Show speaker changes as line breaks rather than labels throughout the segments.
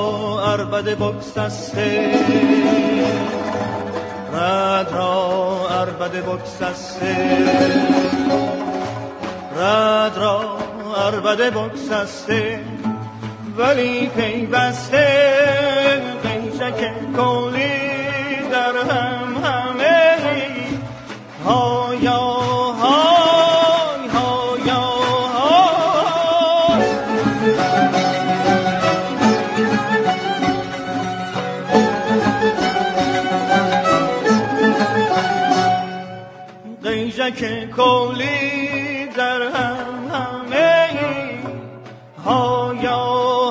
عربده بگسسته، رد را عربده بگسسته، رد را عربده بگسسته، ولی پیوسته قیشک کولی در هم همه. هایا های هایا های، قیشک کولی در هم همه. هایا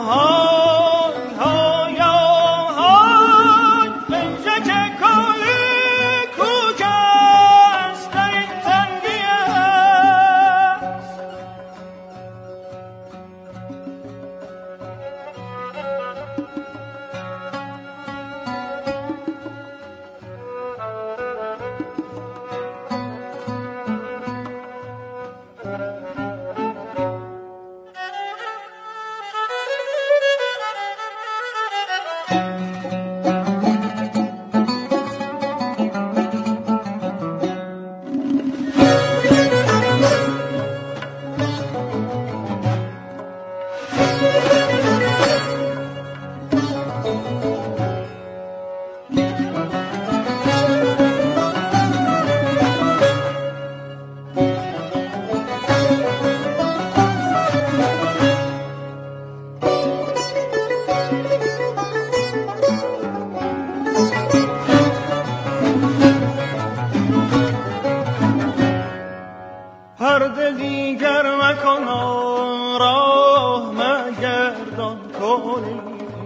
پرده دیگر مکن راه مگردان کنی،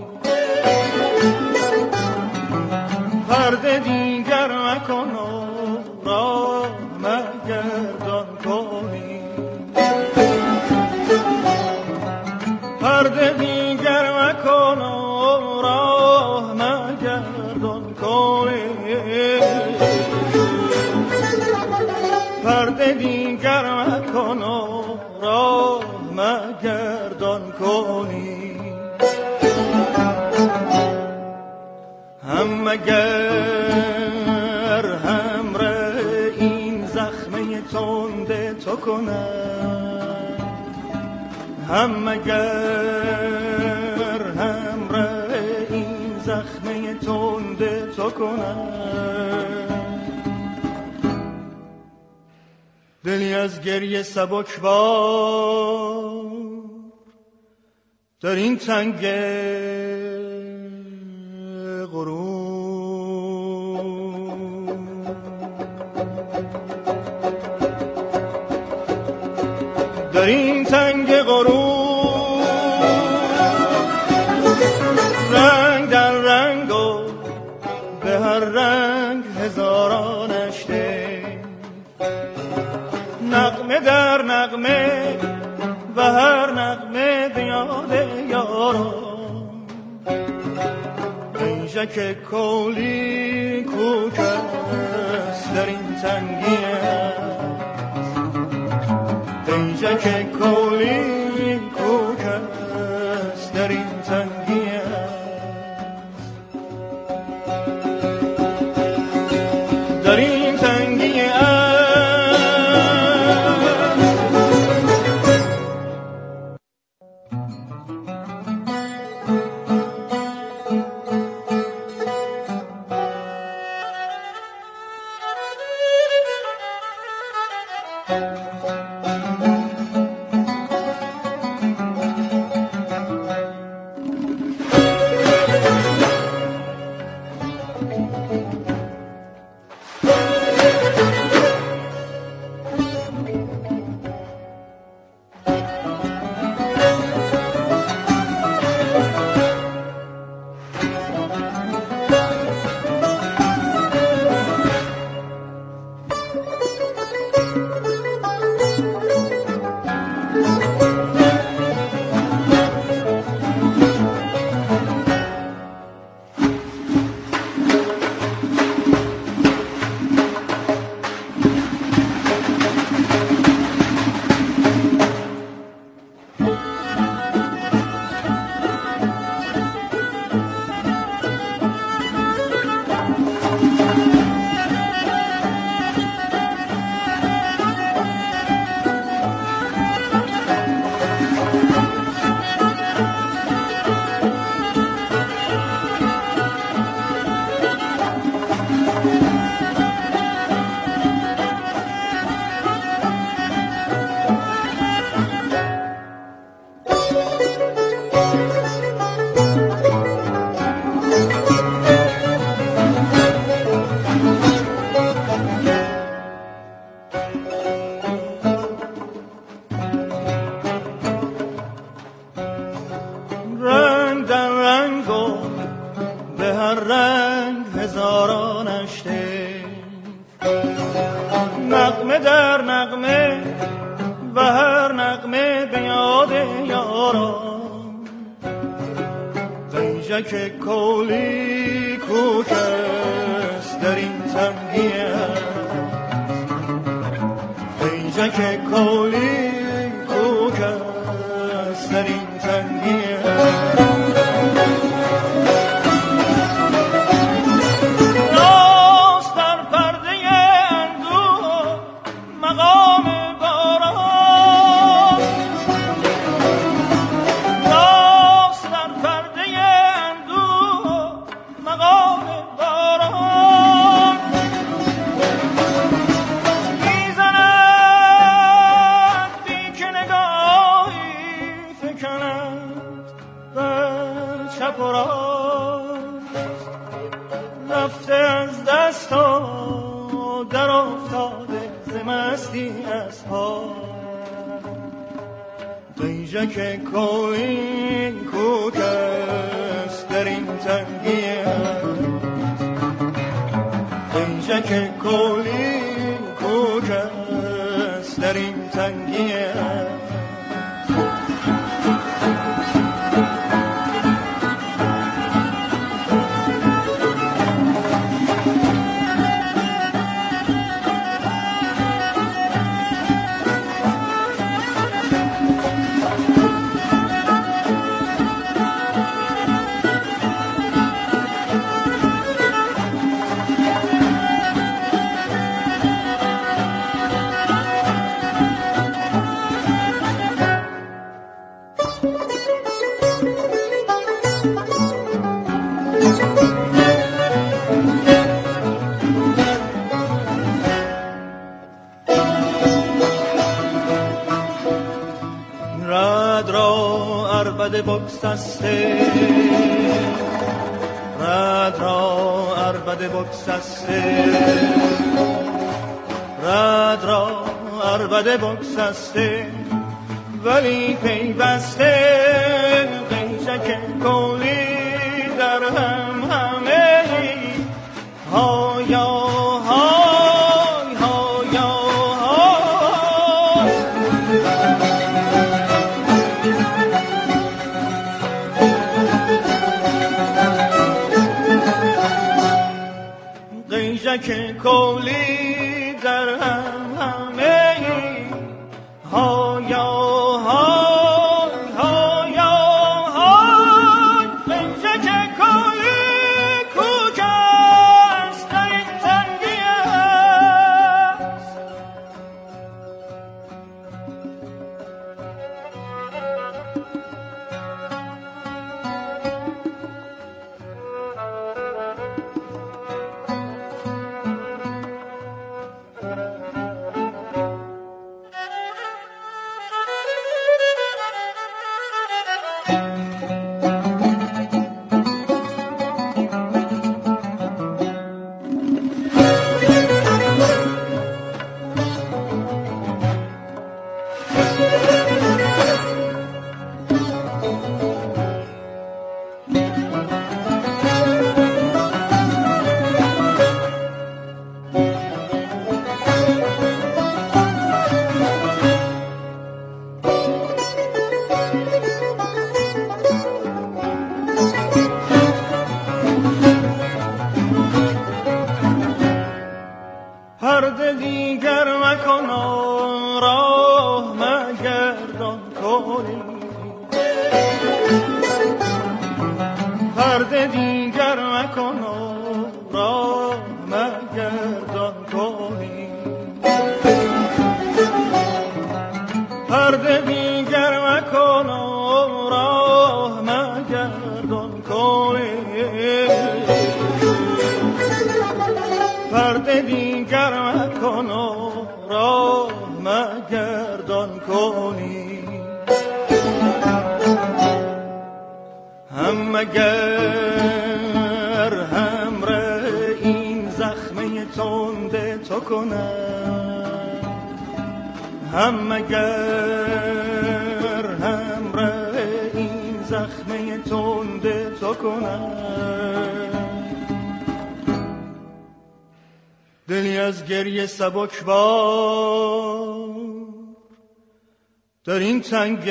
پرده دیگر مکن راه مگردان کنی، پرده دیگر مکن راه مگردان کنی، پرده دیگر مکن راه مگردان کنی. هم مگر همره این زخمه تنده تو کنم، هم مگر همره این زخمه تنده تو کنم. دلی از گریه سبکبار در این تنگ غروب، در این تنگ غروب رنگ در رنگ و به هر رنگ هزاران اشته، نغمه در نغمه و هر نغمه به یاد یاران. قیشک کولی کوکست در این تنگی است، قیشک کولی کوکست در این تنگی است، در این تنگی است. گل به هر رنگ هزارانش نغمه در نغمه و هر نغمه به یاد یاران قیجک کولی کوکست در این تنگی قیجک کولی کوکست در این تنگی رفته از دست ها در افتاده ز مستی از پا قیجک کولی کوکست در این تنگی قیجک کولی کوکست در این تنگی رد را عربده بگسسته رد را عربده بگسسته رد را عربده بگسسته ولی پیوسته قیجک کولی در هم همه هایا های هایا های قیجک کولی در هم همه هایا پرده دیگر مکن راه مگردان کولی پرده دیگر مکن راه مگردان کولی پرده دیگر مکن راه مگردان کولی پرده دیگر مکن راه مگردان کولی هم مگر همره این زخمه تنده تو کنم هم مگر همره این زخمه تنده تو کنم. دلی از گریه سبکبار در این تنگ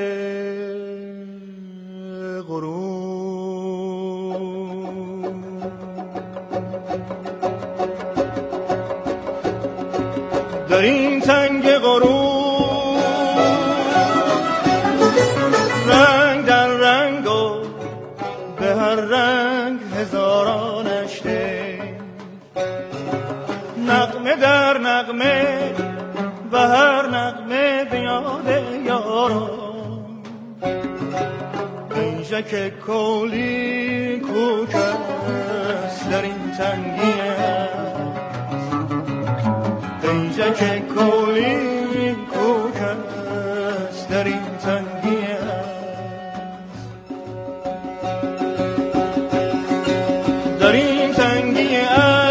غروب، در این تنگ غروب رنگ در رنگ و به هر رنگ هزاران اشته، نغمه در نغمه و هر نغمه به یاد یاران. اینجا کولی کوکست در این تنگی است، اینجا که کولی کوکست در این تنگی است، در این تنگی است.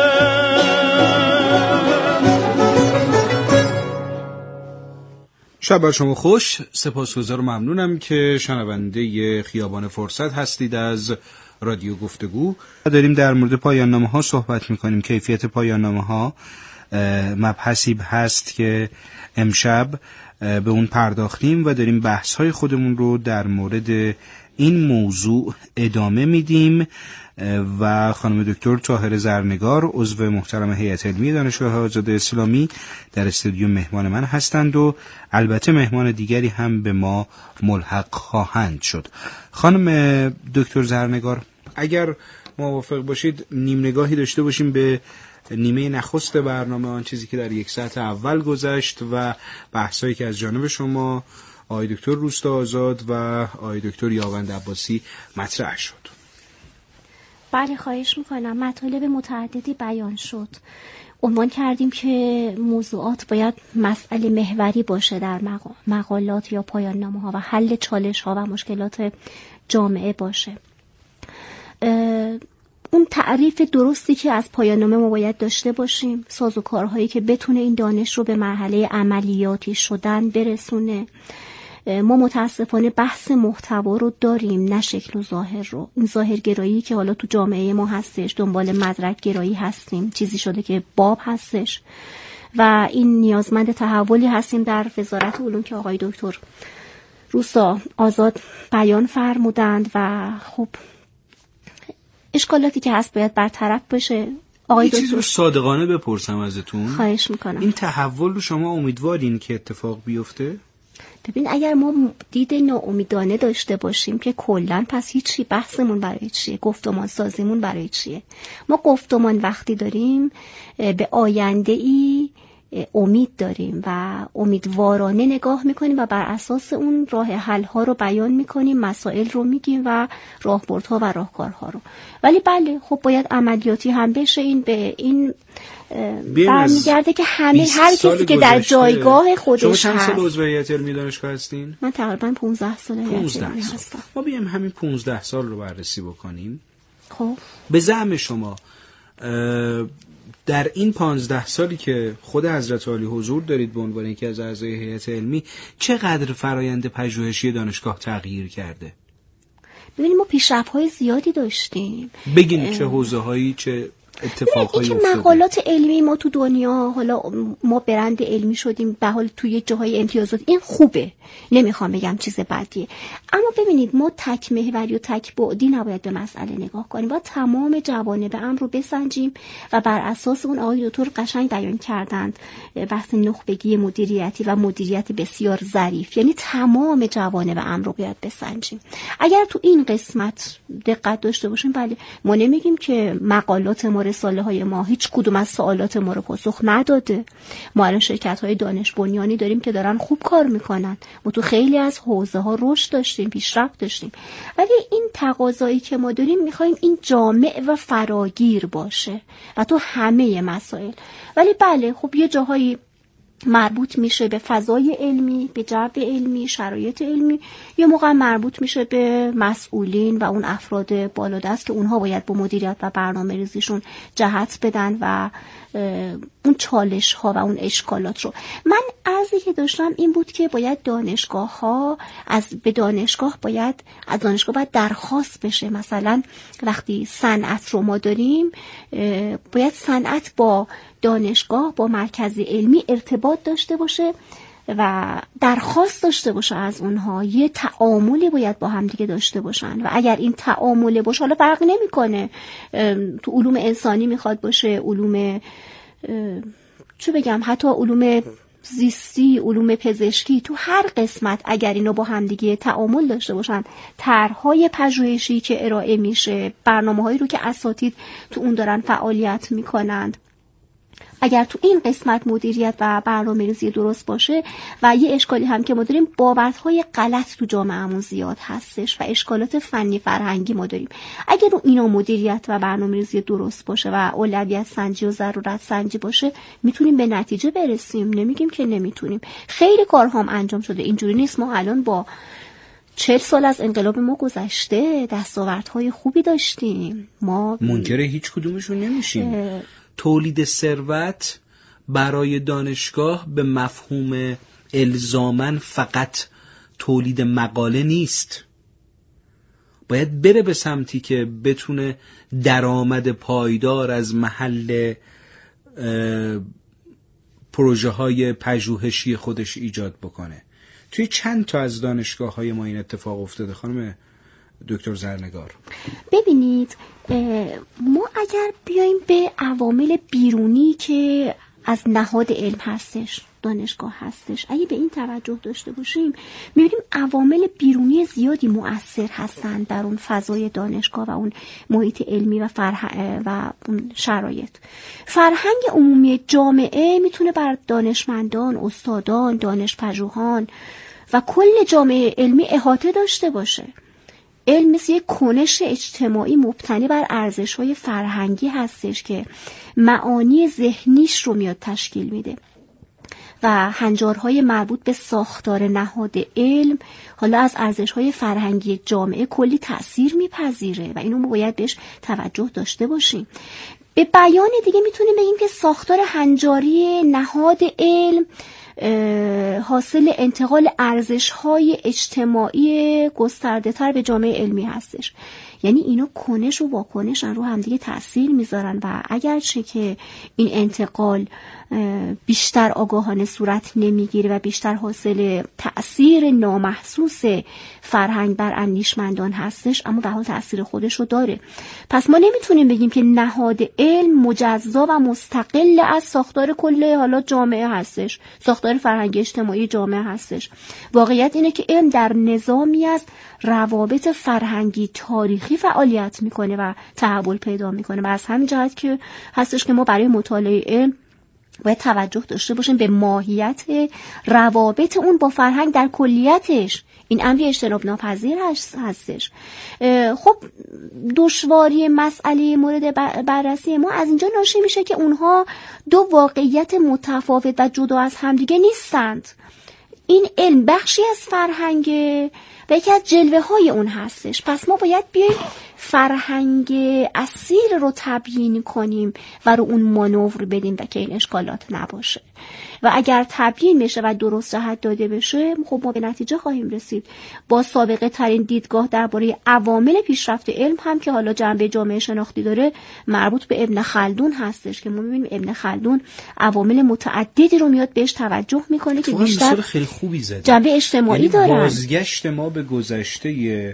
شب بر شما خوش. سپاسگزار و ممنونم که شنونده خیابان فرصت هستید از رادیو گفتگو. داریم در مورد پایان نامه ها صحبت میکنیم. کیفیت پایان نامه ها مبحثی هست که امشب به اون پرداختیم و داریم بحث های خودمون رو در مورد این موضوع ادامه میدیم و خانم دکتر طاهره زرنگار عضو محترم هیئت علمی دانشگاه آزاد اسلامی در استودیو مهمان من هستند و البته مهمان دیگری هم به ما ملحق خواهند شد. خانم دکتر زرنگار، اگر موافق باشید نیم نگاهی داشته باشیم به نیمه نخست برنامه، آن چیزی که در یک ساعت اول گذشت و بحثایی که از جانب شما آقای دکتر روستا آزاد و آقای دکتر یاوند عباسی مطرح شد.
بله، خواهش میکنم. مطالب متعددی بیان شد. عنوان کردیم که موضوعات باید مسئله محوری باشه در مقالات یا پایان نامه ها و حل چالش ها و مشکلات جامعه باشه. اون تعریف درستی که از پایان نامه ما باید داشته باشیم، سازوکارهایی که بتونه این دانش رو به مرحله عملیاتی شدن برسونه. ما متاسفانه بحث محتوا رو داریم، نه شکل و ظاهر رو. این ظاهرگرایی که حالا تو جامعه ما هستش، دنبال مدرک گرایی هستیم، چیزی شده که باب هستش و این نیازمند تحولی هستیم در وزارت علوم که آقای دکتر روستا آزاد بیان فرمودند و خب اشکالاتی که هست باید برطرف بشه. آقای دکتر،
چیزی رو صادقانه بپرسم ازتون.
خواهش میکنم.
این تحول رو شما امیدوارین که اتفاق بیفته؟
ببین، اگر ما دید ناامیدانه داشته باشیم که کلن پس هیچی، بحثمون برای چیه؟ گفتمان سازیمون برای چیه؟ ما گفتمان وقتی داریم به آینده ای امید داریم و امیدوارانه نگاه میکنیم و بر اساس اون راه حل ها رو بیان میکنیم، مسائل رو میگیم و راهبردها و راهکارها رو. ولی بله، خب باید عملیاتی هم بشه. این به این برمیگرده که همه هر کسی که در جایگاه خودش هست.
شما چند سال عضو هیئت علمی دانشگاه هستین؟
من تقریبا 15 سال هیئت علمی هستم.
ما بیایم همین 15 سال رو بررسی بکنیم.
خب
به زعم شما در این 15 سالی که خود حضرت عالی حضور دارید به عنوان یکی از اعضای هیئت علمی، چقدر فرآیند پژوهشی دانشگاه تغییر کرده؟
ببینید، ما پیشرفت‌های زیادی داشتیم.
بگین چه حوزه‌هایی، چه اتفاقایی افتاده؟
مقالات علمی ما تو دنیا، حالا ما برند علمی شدیم، به حال توی جاهای امتیازات، این خوبه، نمیخوام بگم چیز بدیه، اما ببینید ما تک محوری و تک بعدی نباید به مسئله نگاه کنیم. باید تمام جوانب امر رو بسنجیم و بر اساس اون آقای دکتر قشنگ بیان کردند بحث نخبگی مدیریتی و مدیریت بسیار ظریف، یعنی تمام جوانب امر رو باید بسنجیم. اگر تو این قسمت دقت داشته باشیم، بله، ما نمیگیم که مقالات ما، رساله های ما هیچ کدوم از سوالات ما رو پاسخ نداده. ما الان شرکت های دانش بنیانی داریم که دارن خوب کار میکنن، ما تو خیلی از حوزه ها رشد داشتیم، پیشرفت داشتیم، ولی این تقاضایی که ما داریم میخوایم این جامع و فراگیر باشه و تو همه مسائل. ولی بله، خب یه جاهایی مربوط میشه به فضای علمی، به جو علمی، شرایط علمی، یه موقع مربوط میشه به مسئولین و اون افراد بالادست که اونها باید با مدیریت و برنامه ریزیشون جهت بدن و اون چالش ها و اون اشکالات رو. من عرضی که داشتم این بود که باید دانشگاه ها از دانشگاه باید درخواست بشه. مثلا وقتی صنعت رو ما داریم، باید صنعت با دانشگاه، با مرکز علمی ارتباط داشته باشه و درخواست داشته باشه از اونها. یه تعاملی باید با هم دیگه داشته باشن و اگر این تعامل باشه، حالا فرق نمیکنه تو علوم انسانی میخواد باشه، علوم حتی علوم زیستی، علوم پزشکی، تو هر قسمت اگر اینو با هم دیگه تعامل داشته باشن، طرح‌های پژوهشی که ارائه میشه، برنامه‌هایی رو که اساتید تو اون دارن فعالیت میکنند، اگر تو این قسمت مدیریت و برنامه‌ریزی درست باشه. و یه اشکالی هم که ما داریم، باورهای غلط تو جامعهمون زیاد هستش و اشکالات فنی فرهنگی ما داریم. اگر رو اینا مدیریت و برنامه‌ریزی درست باشه و اولویت سنجی و ضرورت سنجی باشه، میتونیم به نتیجه برسیم. نمیگیم که نمیتونیم. خیلی کارها هم انجام شده، اینجوری نیست. ما الان با 40 سال از انقلاب ما گذشته دستاوردهای خوبی داشتیم. ما
منکر هیچ کدومشون نمیشیم. تولید ثروت برای دانشگاه به مفهوم الزاماً فقط تولید مقاله نیست. باید بره به سمتی که بتونه درآمد پایدار از محل پروژه های پژوهشی خودش ایجاد بکنه. توی چند تا از دانشگاه های ما این اتفاق افتاده خانم دکتر زرنگار.
ببینید، ما اگر بیایم به عوامل بیرونی که از نهاد علم هستش، دانشگاه هستش، اگه به این توجه داشته باشیم، می‌بینیم عوامل بیرونی زیادی مؤثر هستند در اون فضای دانشگاه و اون محیط علمی و اون شرایط. فرهنگ عمومی جامعه میتونه بر دانشمندان، استادان، دانش‌پژوهان و کل جامعه علمی احاطه داشته باشه. علم مثل یک کنش اجتماعی مبتنی بر ارزش‌های فرهنگی هستش که معانی ذهنیش رو میاد تشکیل میده و هنجارهای مربوط به ساختار نهاد علم حالا از ارزش‌های فرهنگی جامعه کلی تأثیر میپذیره و اینو ما باید بهش توجه داشته باشیم. به بیان دیگه میتونیم بگیم که ساختار هنجاری نهاد علم حاصل انتقال ارزش‌های اجتماعی گسترده‌تر به جامعه علمی هستش. یعنی اینا کنش و واکنش رو هم دیگه تأثیر میذارن و اگرچه که این انتقال بیشتر آگاهانه صورت نمیگیره و بیشتر حاصل تأثیر نامحسوس فرهنگ بر اندیشمندان هستش، اما به حال تأثیر خودش رو داره. پس ما نمیتونیم بگیم که نهاد علم مجزا و مستقل از ساختار کل حالا جامعه هستش، ساختار فرهنگی اجتماعی جامعه هستش. واقعیت اینه که علم در نظامی از روابط فرهنگی تاریخی فعالیت میکنه و تحول پیدا میکنه و از همین جهت که هستش که ما برای مطالعه علم باید توجه داشته باشیم به ماهیت روابط اون با فرهنگ در کلیتش. این امری اجتناب ناپذیر هستش. خب دشواری مسئله مورد بررسی ما از اینجا ناشی میشه که اونها دو واقعیت متفاوت و جدا از همدیگه نیستند. این علم بخشی از فرهنگه و یکی از جلوه های اون هستش. پس ما باید بیایم فرهنگ اصیل رو تبیین کنیم و رو اون مانور بدیم و که این اشکالات نباشه و اگر تبیین بشه و درست جهت داده بشه، خب ما به نتیجه خواهیم رسید. با سابقه ترین دیدگاه درباره عوامل پیشرفت علم هم که حالا جنبه جامعه شناختی داره، مربوط به ابن خلدون هستش که ما می‌بینیم ابن خلدون عوامل متعددی رو میاد بهش توجه میکنه که بیشتر
خیلی خوبی زده.
جنبه اجتماعی داره.
بازگشت ما به گذشته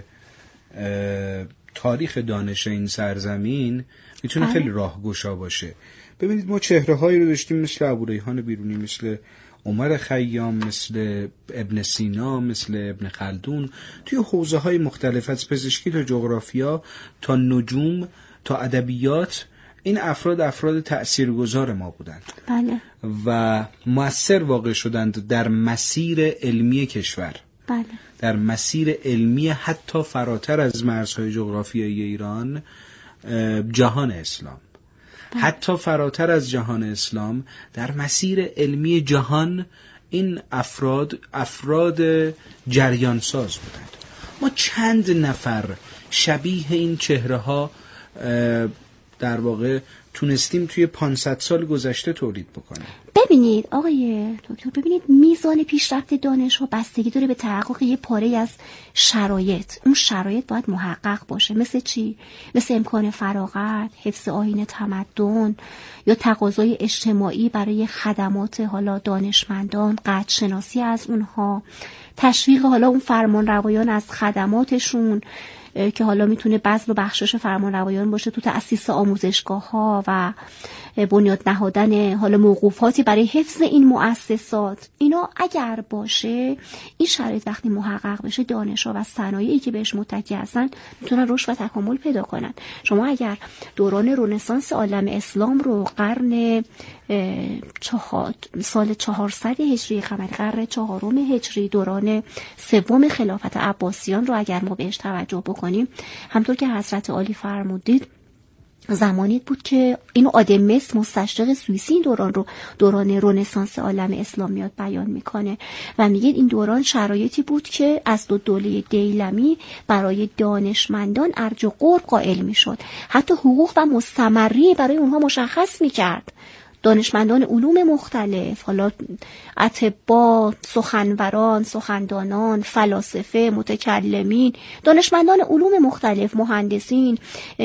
تاریخ دانش این سرزمین میتونه خیلی راهگشا باشه. ببینید ما چهره‌هایی رو داشتیم مثل ابوریحان بیرونی، مثل عمر خیام، مثل ابن سینا، مثل ابن خلدون، توی حوزه‌های مختلف از پزشکی تا جغرافیا تا نجوم تا ادبیات. این افراد تأثیرگذار ما بودند.
بله.
و مؤثر واقع شدند در مسیر علمی کشور.
بله.
در مسیر علمی حتی فراتر از مرزهای جغرافیایی ایران، جهان اسلام. بله. حتی فراتر از جهان اسلام در مسیر علمی جهان این افراد جریان ساز بودند. ما چند نفر شبیه این چهره ها در واقع تونستیم توی 500 سال گذشته تولید بکنیم.
ببینید آقای دکتر، ببینید میزان پیشرفت دانش ها بستگی داره به تحقق یه پاره از شرایط. اون شرایط باید محقق باشه. مثل چی؟ مثل امکان فراغت، حفظ آیین تمدن، یا تقاضای اجتماعی برای خدمات حالا دانشمندان، قدر شناسی از اونها، تشویق حالا اون فرمانروایان از خدماتشون که حالا میتونه بذل و بخشش فرمانروایان باشه تو تأسیس آموزشگاه‌ها و بنیاد نهادن حالا موقوفاتی برای حفظ این مؤسسات. اینا اگر باشه، این شرایط وقتی محقق بشه، دانش‌ها و صنایعی که بهش متکی هستن میتونن رشد و تکامل پیدا کنن. شما اگر دوران رنسانس عالم اسلام رو قرن سال 400 هجری قمری، قرن 4 هجری، دوران سوم خلافت عباسیان رو اگر ما بهش توجه بکنیم، همطور که حضرت عالی فرمودید، زمانی بود که اینو آدمس مستشرق سوئیسی این دوران رو دوران رنسانس عالم اسلام میاد بیان میکنه و میگه این دوران شرایطی بود که از دو دوله دیلمی برای دانشمندان ارج و قرب قائل میشد، حتی حقوق و مستمری برای اونها مشخص میکرد. دانشمندان علوم مختلف، حالا اطباء، سخنوران، سخندانان، فلاسفه، متکلمین، دانشمندان علوم مختلف، مهندسین،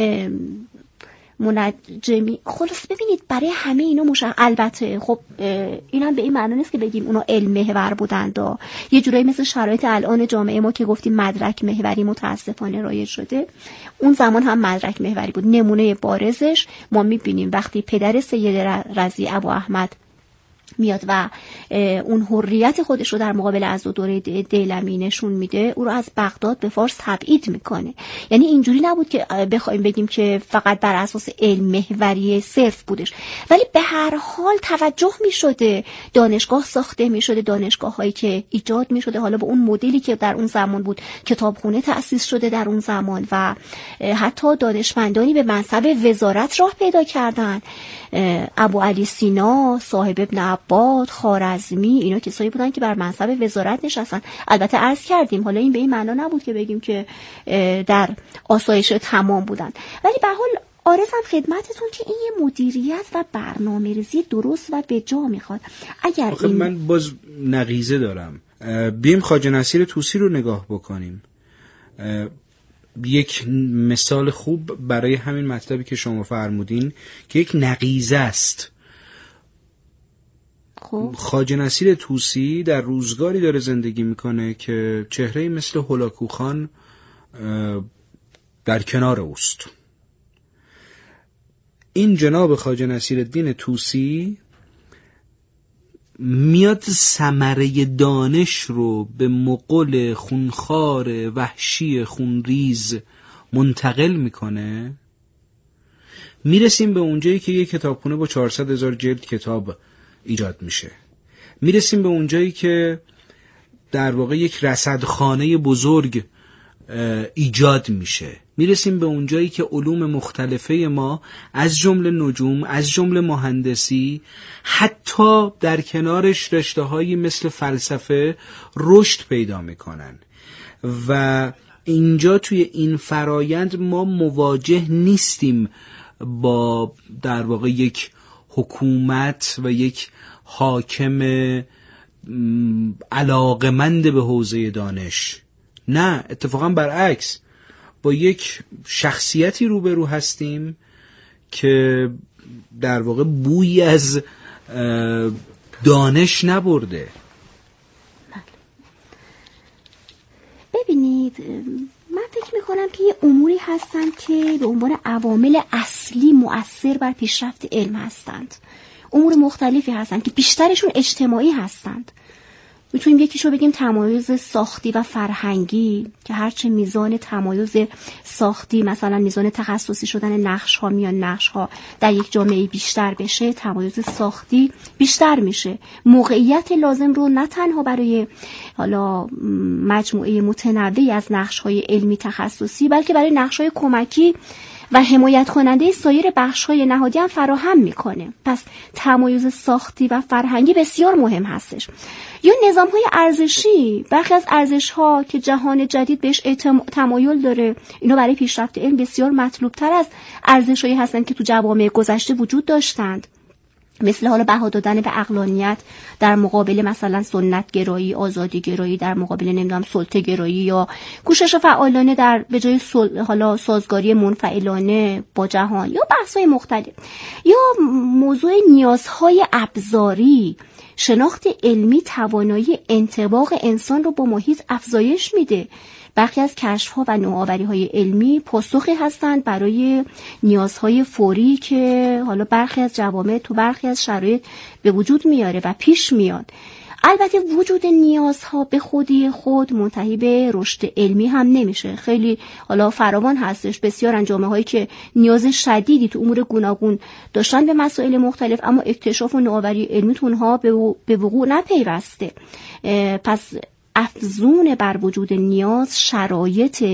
منجمی، خلاص ببینید برای همه اینا البته خب اینم به این معنی نیست که بگیم اونا علم محور بودند، یه جورایی مثل شرایط الان جامعه ما که گفتیم مدرک محوری متاسفانه رایج شده، اون زمان هم مدرک محوری بود. نمونه بارزش ما میبینیم وقتی پدر سید رضی ابو احمد میاد و اون حریت خودش رو در مقابل از دوره دیلمی نشون میده، او رو از بغداد به فارس تبعید میکنه. یعنی اینجوری نبود که بخوایم بگیم که فقط بر اساس علم محوری صرف بودش، ولی به هر حال توجه میشده، دانشگاه ساخته میشده، دانشگاه هایی که ایجاد میشده حالا به اون مدلی که در اون زمان بود، کتابخونه تأسیس شده در اون زمان و حتی دانشمندانی به منصب وزارت راه پیدا کردن. ابو علی سینا، صاحب ابن عباد، خوارزمی، اینا کسایی بودن که بر منصب وزارت نشستن. البته عرض کردیم حالا این به این معنا نبود که بگیم که در آسایش تمام بودن، ولی به حال عارضم خدمتتون که این یه مدیریت و برنامه‌ریزی درست و به جا میخواد. اگر این
من باز نقیضه دارم، بیم خواجه نصیر طوسی رو نگاه بکنیم. یک مثال خوب برای همین مطلبی که شما فرمودین که یک نقیضه است. خواجه نصیر طوسی در روزگاری داره زندگی میکنه که چهره‌ای مثل هولاکوخان در کنار اوست. این جناب خواجه نصیرالدین طوسی میاد ثمره دانش رو به مغول خونخوار وحشی خونریز منتقل میکنه. میرسیم به اونجایی که یک کتابخونه با 400,000 جلد کتاب ایجاد میشه. میرسیم به اونجایی که در واقع یک رصدخانه بزرگ ایجاد میشه. میرسیم به اونجایی که علوم مختلفه ما از جمله نجوم، از جمله مهندسی، حتی در کنارش رشته‌هایی مثل فلسفه رشد پیدا میکنن و اینجا توی این فرایند ما مواجه نیستیم با در واقع یک حکومت و یک حاکم علاقمند به حوزه دانش. نه، اتفاقا برعکس، با یک شخصیتی روبرو هستیم که در واقع بویی از دانش نبرده.
ببینید من فکر میکنم که یه اموری هستن که به عنوان عوامل اصلی مؤثر بر پیشرفت علم هستند. امور مختلفی هستند که بیشترشون اجتماعی هستند. میتونیم یکیشو بگیم تمایز ساختی و فرهنگی که هرچه میزان تمایز ساختی، مثلا میزان تخصصی شدن نقش ها، میان نقش ها در یک جامعه بیشتر بشه، تمایز ساختی بیشتر میشه. موقعیت لازم رو نه تنها برای حالا مجموعه متنوعی از نقش های علمی تخصصی، بلکه برای نقش های کمکی و حمایت کننده سایر بخش‌های نهادی هم فراهم میکنه. پس تمایز ساختی و فرهنگی بسیار مهم هستش. یا نظام‌های ارزشی، برخی از ارزش‌ها که جهان جدید بهش تمایل داره، اینا برای پیشرفت علم بسیار مطلوب‌تر از ارزش‌هایی هستند که تو جوامع گذشته وجود داشتند، مثل حالا بها دادن به عقلانیت در مقابل مثلا سنت گرایی، آزادی گرایی در مقابل نمیدونم سلطه گرایی، یا کوشش فعالانه در به جای حالا سازگاری منفعلانه با جهان، یا بحث‌های مختلف. یا موضوع نیازهای ابزاری. شناخت علمی توانایی انطباق انسان رو با محیط افزایش میده. برخی از کشف‌ها و نوآوری‌های علمی پاسخی هستند برای نیازهای فوری که حالا برخی از جوامع تو برخی از شرایط به وجود میاره و پیش میاد. البته وجود نیازها به خودی خود منتهی به رشد علمی هم نمیشه. خیلی حالا فراوان هستش بسیار جامعه‌هایی که نیاز شدیدی تو امور گوناگون داشتن به مسائل مختلف، اما اکتشاف و نوآوری علمی تو اونها به وقوع نپیوسته. پس افزون بر وجود نیاز شرایط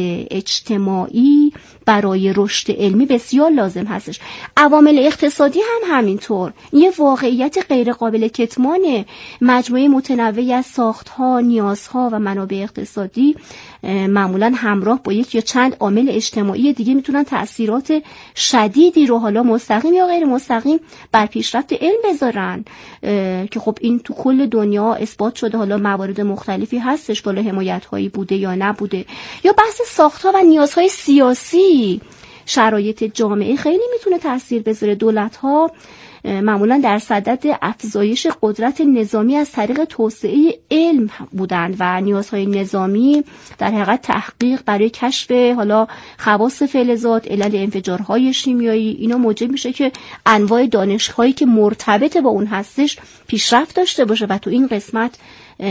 اجتماعی برای رشد علمی بسیار لازم هستش. عوامل اقتصادی هم همینطور. یه واقعیت غیر قابل کتمانه. مجموعه متنوعی از ساخت‌ها، نیازها و منابع اقتصادی معمولاً همراه با یک یا چند عامل اجتماعی دیگه میتونن تأثیرات شدیدی رو حالا مستقیم یا غیر مستقیم بر پیشرفت علم بذارن که خب این تو کل دنیا اثبات شده. حالا موارد مختلفی هستش که حمایت‌هایی بوده یا نبوده. یا بحث ساخت‌ها و نیازهای سیاسی، شرایط جامعه خیلی میتونه تأثیر بذاره. دولت‌ها معمولا در صدد افزایش قدرت نظامی از طریق توسعه علم بودند و نیازهای نظامی در حقیقت تحقیق برای کشف حالا خواص فلزات، علل انفجارهای شیمیایی، اینا موجب میشه که انواع دانش‌هایی که مرتبط با اون هستش پیشرفت داشته باشه و تو این قسمت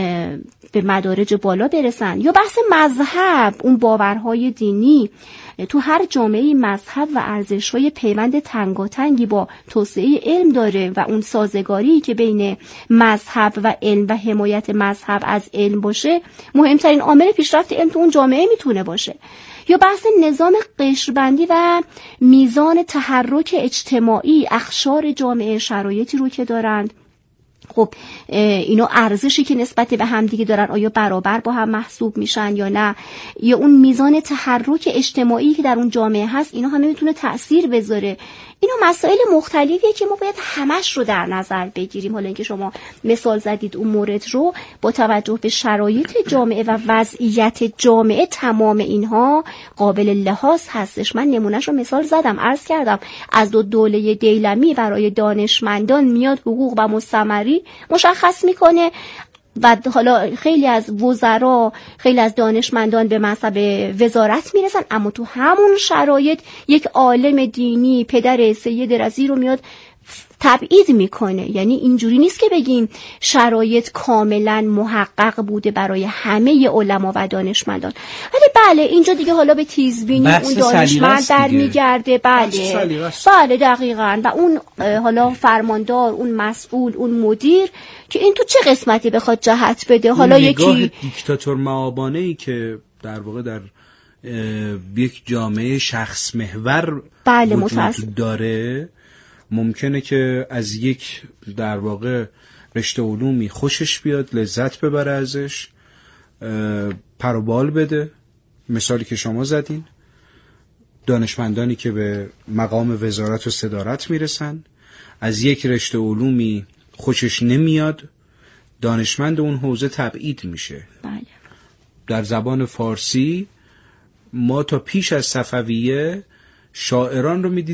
به مدارج بالا برسن. یا بحث مذهب، اون باورهای دینی. تو هر جامعه مذهب و ارزش‌های پیوند تنگاتنگی با توسعه علم داره و اون سازگاری که بین مذهب و علم و حمایت مذهب از علم باشه مهمترین عامل پیشرفت علم تو اون جامعه میتونه باشه. یا بحث نظام قشربندی و میزان تحرک اجتماعی. اقشار جامعه شرایطی رو که دارند، خب اینا ارزشی که نسبت به هم دیگه دارن آیا برابر با هم محسوب میشن یا نه، یا اون میزان تحرک اجتماعی که در اون جامعه هست، اینا همه میتونه تأثیر بذاره. اینا مسائل مختلفیه که ما باید همش رو در نظر بگیریم. حالا اینکه شما مثال زدید اون مورد رو، با توجه به شرایط جامعه و وضعیت جامعه تمام اینها قابل لحاظ هستش. من نمونهش رو مثال زدم، عرض کردم از دو دوله دیلمی برای دانشمندان میاد حقوق و مستمری مشخص میکنه و حالا خیلی از وزرا، خیلی از دانشمندان به منصب وزارت میرسن، اما تو همون شرایط یک عالم دینی پدر سید رضی رو میاد تبعید میکنه. یعنی اینجوری نیست که بگیم شرایط کاملا محقق بوده برای همه علما و دانشمندان. ولی بله اینجا دیگه حالا به تیزبینی اون دانشمند برمیگرده. بله دقیقاً. و اون حالا فرماندار، اون مسئول، اون مدیر که این تو چه قسمتی بخواد جهت بده. حالا یکی
دیکتاتور معابانه‌ای که در واقع در یک جامعه شخص محور وجود داره، ممکنه که از یک در واقع رشته علومی خوشش بیاد، لذت ببره ازش، پروبال بده. مثالی که شما زدین، دانشمندانی که به مقام وزارت و صدارت میرسن، از یک رشته علومی خوشش نمیاد، دانشمند اون حوزه تبعید میشه.
بله.
در زبان فارسی ما تا پیش از صفویه شاعران رو میدید